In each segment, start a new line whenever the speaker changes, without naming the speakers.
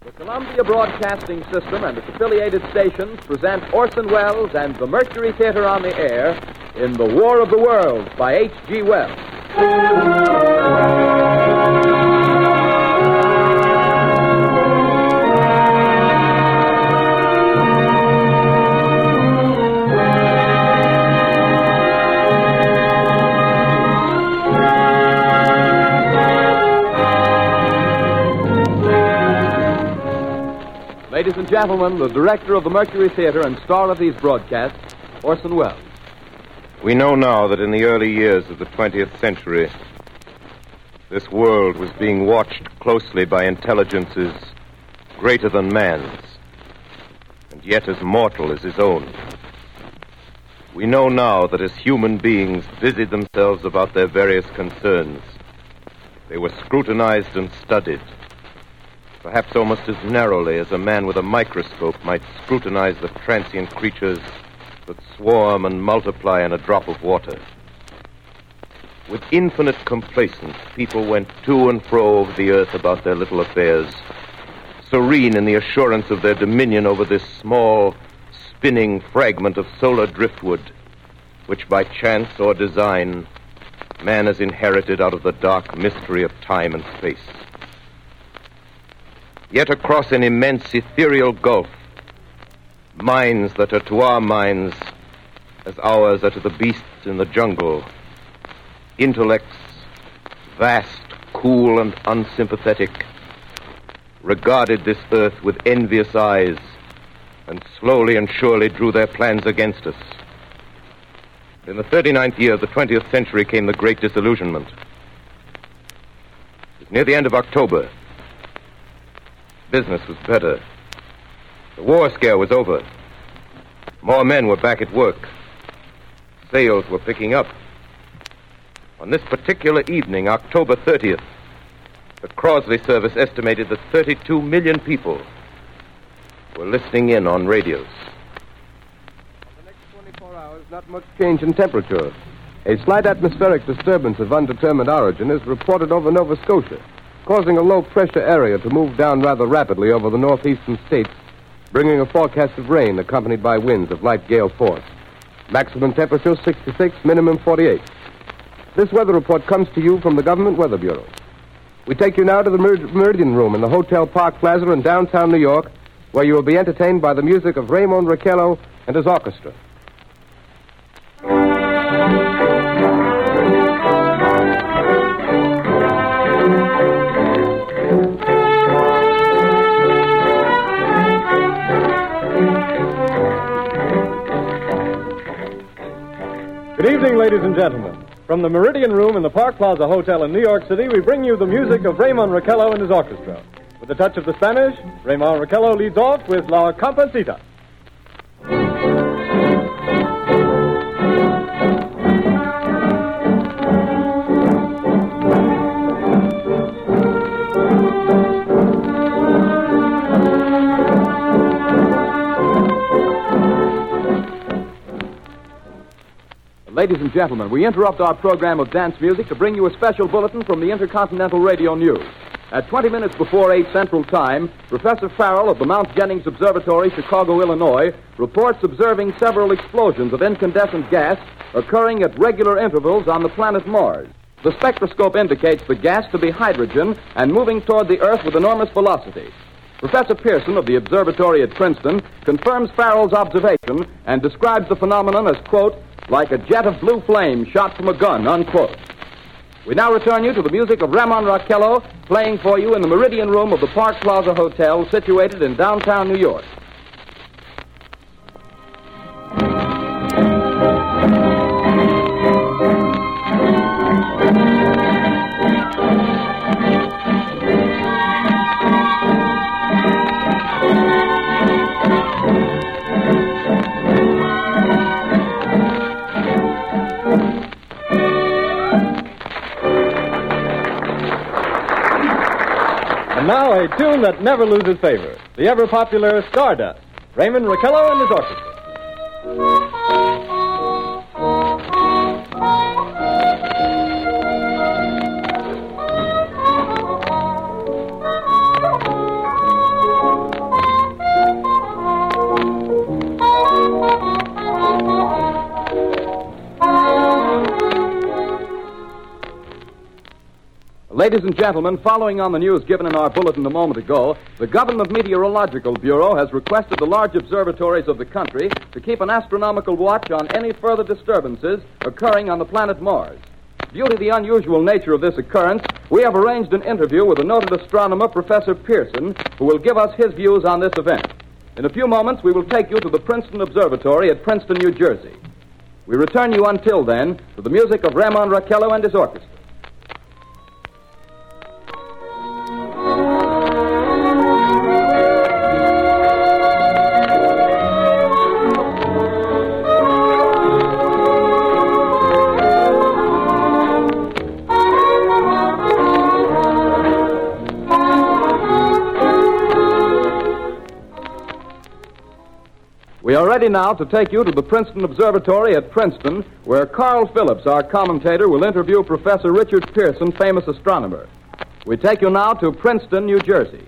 The Columbia Broadcasting System and its affiliated stations present Orson Welles and the Mercury Theater on the air in The War of the Worlds by H.G. Wells. Ladies and gentlemen, the director of the Mercury Theater and star of these broadcasts, Orson Welles.
We know now that in the early years of the 20th century, this world was being watched closely by intelligences greater than man's, and yet as mortal as his own. We know now that as human beings busied themselves about their various concerns, they were scrutinized and studied, perhaps almost as narrowly as a man with a microscope might scrutinize the transient creatures that swarm and multiply in a drop of water. With infinite complacence, people went to and fro over the earth about their little affairs, serene in the assurance of their dominion over this small, spinning fragment of solar driftwood, which by chance or design, man has inherited out of the dark mystery of time and space. Yet across an immense ethereal gulf, minds that are to our minds as ours are to the beasts in the jungle, intellects vast, cool, and unsympathetic, regarded this earth with envious eyes and slowly and surely drew their plans against us. In the 39th year of the 20th century came the Great Disillusionment. It was near the end of October. Business was better. The war scare was over. More men were back at work. Sales were picking up. On this particular evening, October 30th, the Crosley service estimated that 32 million people were listening in on radios.
For the next 24 hours, not much change in temperature. A slight atmospheric disturbance of undetermined origin is reported over Nova Scotia, causing a low-pressure area to move down rather rapidly over the northeastern states, bringing a forecast of rain accompanied by winds of light gale force. Maximum temperature 66, minimum 48. This weather report comes to you from the Government Weather Bureau. We take you now to the Meridian Room in the Hotel Park Plaza in downtown New York, where you will be entertained by the music of Raymond Raquello and his orchestra.
Good evening, ladies and gentlemen. From the Meridian Room in the Park Plaza Hotel in New York City, we bring you the music of Raymond Raquello and his orchestra. With a touch of the Spanish, Raymond Raquello leads off with La Comparsita.
Ladies and gentlemen, we interrupt our program of dance music to bring you a special bulletin from the Intercontinental Radio News. At 20 minutes before 8 Central Time, Professor Farrell of the Mount Jennings Observatory, Chicago, Illinois, reports observing several explosions of incandescent gas occurring at regular intervals on the planet Mars. The spectroscope indicates the gas to be hydrogen and moving toward the Earth with enormous velocity. Professor Pearson of the observatory at Princeton confirms Farrell's observation and describes the phenomenon as, quote, like a jet of blue flame shot from a gun, unquote. We now return you to the music of Raymond Raquello, playing for you in the Meridian Room of the Park Plaza Hotel, situated in downtown New York.
And now a tune that never loses favor, the ever-popular Stardust, Raymond Raquello and his orchestra.
Ladies and gentlemen, following on the news given in our bulletin a moment ago, the Government Meteorological Bureau has requested the large observatories of the country to keep an astronomical watch on any further disturbances occurring on the planet Mars. Due to the unusual nature of this occurrence, we have arranged an interview with the noted astronomer, Professor Pearson, who will give us his views on this event. In a few moments, we will take you to the Princeton Observatory at Princeton, New Jersey. We return you until then to the music of Ramon Raquello and his orchestra. We are ready now to take you to the Princeton Observatory at Princeton, where Carl Phillips, our commentator, will interview Professor Richard Pearson, famous astronomer. We take you now to Princeton, New Jersey.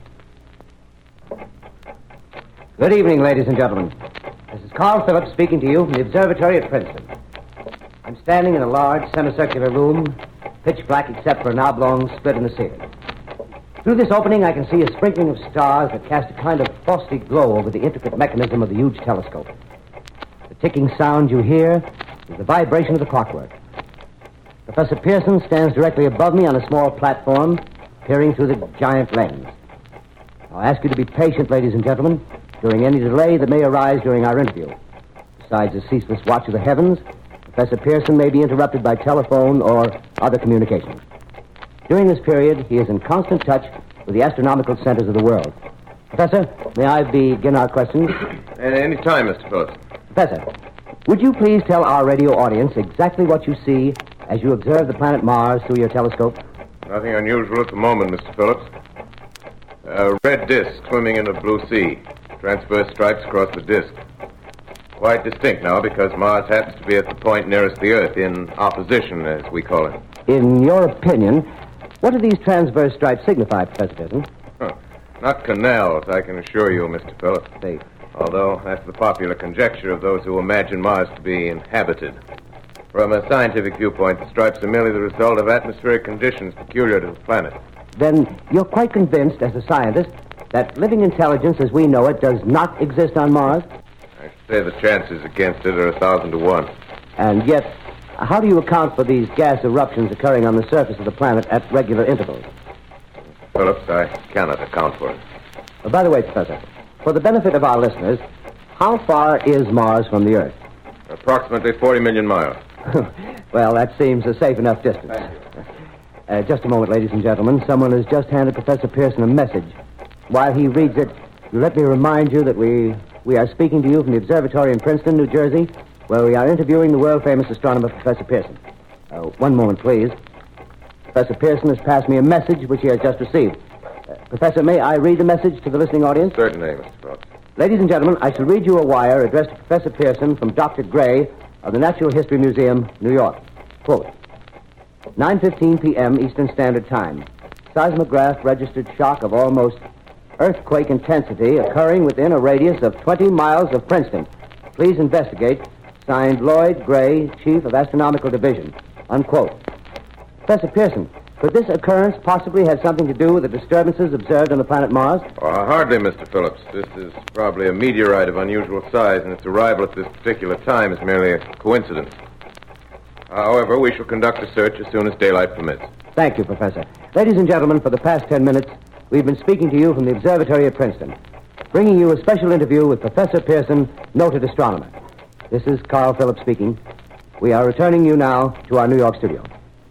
Good evening, ladies and gentlemen. This is Carl Phillips speaking to you from the observatory at Princeton. I'm standing in a large semicircular room, pitch black except for an oblong split in the ceiling. Through this opening, I can see a sprinkling of stars that cast a kind of frosty glow over the intricate mechanism of the huge telescope. The ticking sound you hear is the vibration of the clockwork. Professor Pearson stands directly above me on a small platform, peering through the giant lens. I'll ask you to be patient, ladies and gentlemen, during any delay that may arise during our interview. Besides the ceaseless watch of the heavens, Professor Pearson may be interrupted by telephone or other communications. During this period, he is in constant touch with the astronomical centers of the world. Professor, may I begin our questions?
At any time, Mr. Phillips.
Professor, would you please tell our radio audience exactly what you see as you observe the planet Mars through your telescope?
Nothing unusual at the moment, Mr. Phillips. A red disk swimming in a blue sea. Transverse stripes across the disk. Quite distinct now because Mars happens to be at the point nearest the Earth, in opposition, as we call it.
In your opinion, what do these transverse stripes signify, Professor Pearson?
Not canals, I can assure you, Mr. Phillips.
They...
Although that's the popular conjecture of those who imagine Mars to be inhabited. From a scientific viewpoint, the stripes are merely the result of atmospheric conditions peculiar to the planet.
Then you're quite convinced, as a scientist, that living intelligence as we know it does not exist on Mars?
I should say the chances against it are 1,000 to 1.
And yet, how do you account for these gas eruptions occurring on the surface of the planet at regular intervals?
Phillips, I cannot account for it.
By the way, Professor, for the benefit of our listeners, how far is Mars from the Earth?
Approximately 40 million miles.
Well, that seems a safe enough distance. Just a moment, ladies and gentlemen. Someone has just handed Professor Pearson a message. While he reads it, let me remind you that we are speaking to you from the observatory in Princeton, New Jersey, where we are interviewing the world-famous astronomer, Professor Pearson. One moment, please. Professor Pearson has passed me a message which he has just received. Professor, may I read the message to the listening audience?
Certainly, Mr. Phillips.
Ladies and gentlemen, I shall read you a wire addressed to Professor Pearson from Dr. Gray of the Natural History Museum, New York. Quote, 9:15 p.m. Eastern Standard Time. Seismograph registered shock of almost earthquake intensity occurring within a radius of 20 miles of Princeton. Please investigate. Signed, Lloyd Gray, Chief of Astronomical Division. Unquote. Professor Pearson, could this occurrence possibly have something to do with the disturbances observed on the planet Mars?
Hardly, Mr. Phillips. This is probably a meteorite of unusual size, and its arrival at this particular time is merely a coincidence. However, we shall conduct a search as soon as daylight permits.
Thank you, Professor. Ladies and gentlemen, for the past 10 minutes, we've been speaking to you from the observatory at Princeton, bringing you a special interview with Professor Pearson, noted astronomer. This is Carl Phillips speaking. We are returning you now to our New York studio.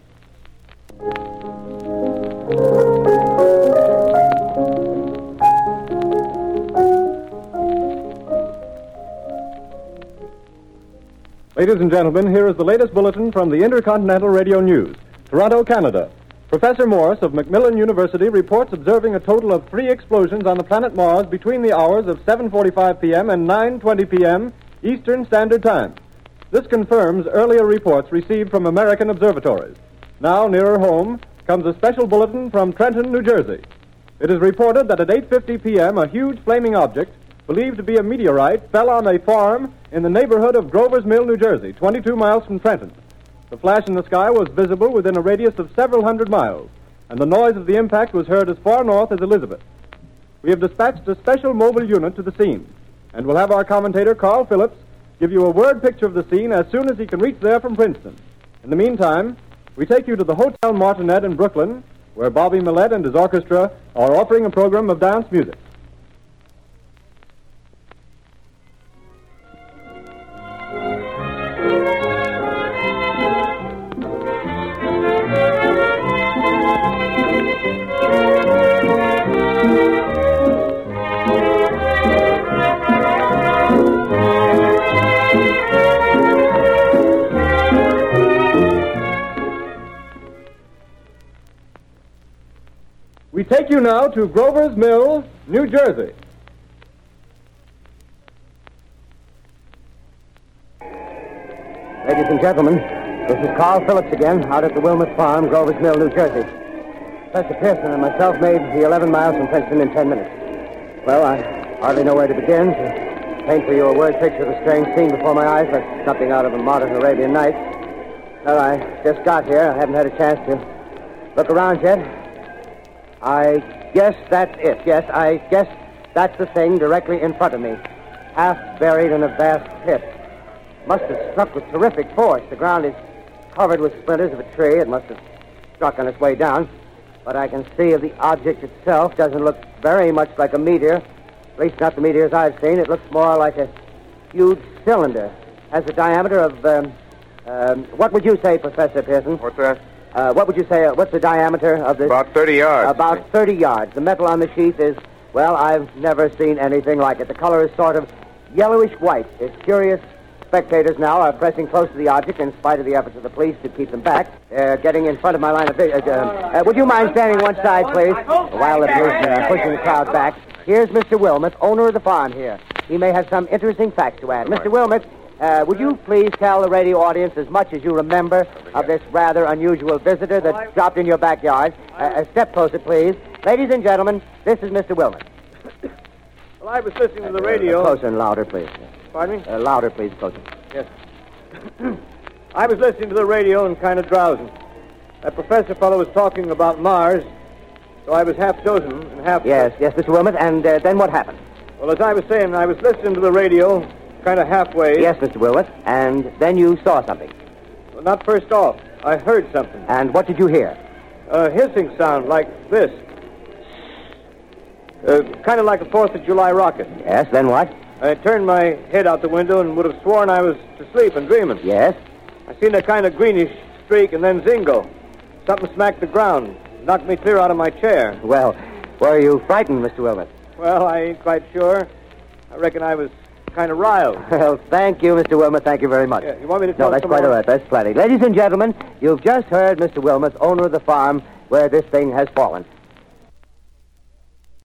Ladies and gentlemen, here is the latest bulletin from the Intercontinental Radio News. Toronto, Canada. Professor Morse of Macmillan University reports observing a total of 3 explosions on the planet Mars between the hours of 7:45 p.m. and 9:20 p.m. Eastern Standard Time. This confirms earlier reports received from American observatories. Now, nearer home, comes a special bulletin from Trenton, New Jersey. It is reported that at 8:50 p.m., a huge flaming object, believed to be a meteorite, fell on a farm in the neighborhood of Grover's Mill, New Jersey, 22 miles from Trenton. The flash in the sky was visible within a radius of several hundred miles. and the noise of the impact was heard as far north as Elizabeth. We have dispatched a special mobile unit to the scene, and we'll have our commentator, Carl Phillips, give you a word picture of the scene as soon as he can reach there from Princeton. In the meantime, we take you to the Hotel Martinet in Brooklyn, where Bobby Millett and his orchestra are offering a program of dance music. We take you now to Grover's Mill, New Jersey.
Ladies and gentlemen, this is Carl Phillips again, out at the Wilmot Farm, Grover's Mill, New Jersey. Professor Pearson and myself made the 11 miles from Princeton in 10 minutes. Well, I hardly know where to begin. To paint for you a word picture of the strange scene before my eyes, like something out of a modern Arabian Night. Well, I just got here. I haven't had a chance to look around yet. I guess that's it. Yes, I guess that's the thing directly in front of me, half buried in a vast pit. Must have struck with terrific force. The ground is covered with splinters of a tree. It must have struck on its way down. But I can see of the object itself doesn't look very much like a meteor. At least not the meteors I've seen. It looks more like a huge cylinder. Has a diameter of, what would you say, Professor Pearson?
What's that?
What would you say, what's the diameter of this?
About 30 yards.
About 30 yards. The metal on the sheath is, well, I've never seen anything like it. The color is sort of yellowish white. Its curious spectators now are pressing close to the object in spite of the efforts of the police to keep them back. They're getting in front of my line of vision. Would you mind standing one side, please? While the police are pushing the crowd back. Here's Mr. Wilmot, owner of the farm here. He may have some interesting facts to add. Mr. Wilmot, would you please tell the radio audience as much as you remember of this rather unusual visitor that dropped in your backyard? Step closer, please. Ladies and gentlemen, this is Mr. Wilmot.
Well, I was listening to the radio.
Closer and louder, please.
Pardon me?
Louder, please, closer.
Yes. I was listening to the radio and kind of drowsing. That professor fellow was talking about Mars, so I was half dozing and half...
Yes, Mr. Wilmot, and then what happened?
Well, as I was saying, I was listening to the radio, kind of halfway.
Yes, Mr. Wilmot, and then you saw something.
Well, not first off. I heard something.
And what did you hear?
A hissing sound like this. Kind of like a 4th of July rocket.
Yes, then what?
I turned my head out the window and would have sworn I was asleep and dreaming.
Yes?
I seen a kind of greenish streak and then zingo. Something smacked the ground, knocked me clear out of my chair.
Well, were you frightened, Mr. Wilmot?
Well, I ain't quite sure. I reckon I was kind of riled.
Well, thank you, Mr. Wilmot. Thank you very much.
Yeah, you want me to tell
No, that's
some
quite
more?
all right. That's plenty. Ladies and gentlemen, you've just heard Mr. Wilmot, owner of the farm where this thing has fallen.